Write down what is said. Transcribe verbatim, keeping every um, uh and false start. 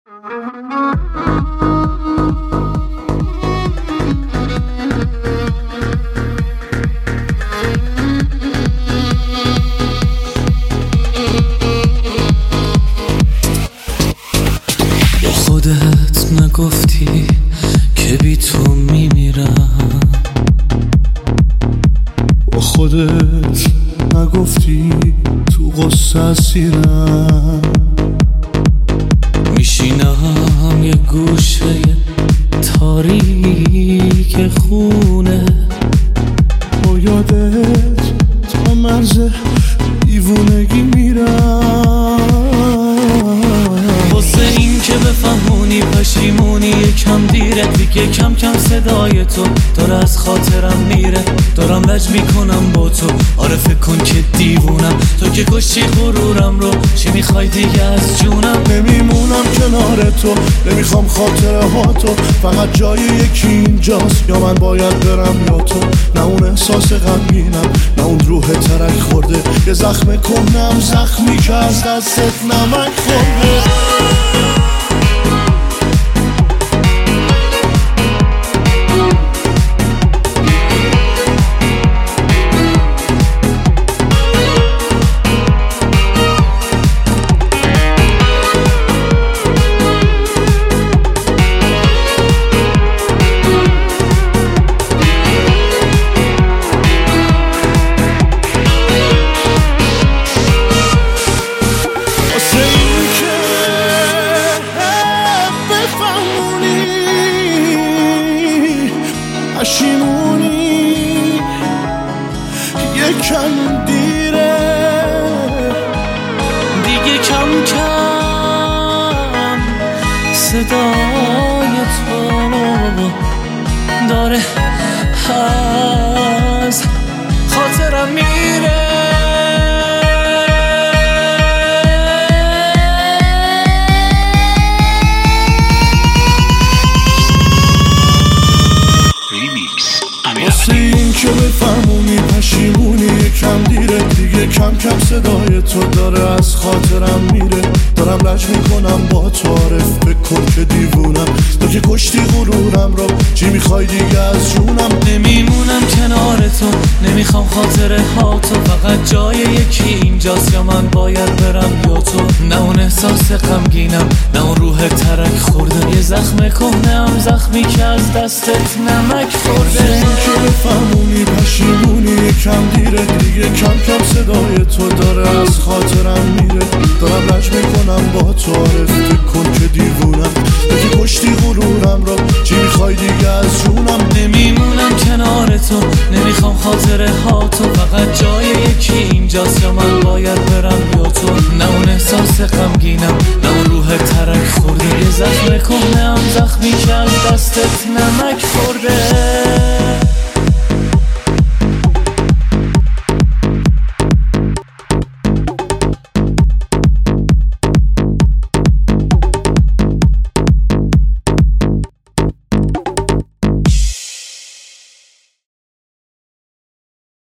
خودت نگفتی که بی تو میمیرم، با خودت نگفتی تو غصه اسیرم. میشینم یه گوشه تاریک خونه، با یادت تا مرز دیوونگی میرم. واسه این که بفهمونی پشیمونی یکم دیره دیگه، کم کم صدای تو داره از خاطرم میره. دارم لج میکنم با تو، آره فکر کن که دیوونم. تو که کشتی غرورم رو، چی میخوای دیگه از جونم؟ نمیمونم کنار تو، نمیخوام خاطره ها تو، فقط جای یکی اینجاست یا من باید برم یا تو. نه اون احساس غمگینم، نه اون روح ترک خورده، یه زخم کنم زخمی که از دستت نمک خورده. پشیمونی یکم دیره دیگه، کم کم صدای تو داره از خاطرم میره. واسه این که بفهمونی پشیمونی یکم دیره دیگه، کم کم صدای تو داره از خاطرم میره. دارم لج میکنم با تو، عارف بکن که دیوونم. تو که کشتی غرورم رو، چی میخوای دیگه از جونم؟ نمیمونم کنار تو، نمیخوام خاطره ها تو، فقط جای یکی اینجاست یا من باید برم یا تو. نه اون احساس غمگینم، نه اون روح ترک خورده، یه زخم کهنه‌ام زخمی که از دستت نمک خورده. که بفهمونی پشیمونی یکم دیره دیگه، کم کم صدای تو داره از خاطرم میره. دارم لج میکنم با تو، عارف بکن که دیوونم. تو که کشتی غرورم رو، چی میخوای دیگه از جونم؟ نمیمونم کنار تو، نمیخوام خاطره ها تو، فقط جای یکی اینجاست یا من باید برم یا تو. نه اون احساس غمگینم، نه اون روح ترک خورده، یه زخم کهنه‌ام زخمی که از دستت نمک خورده.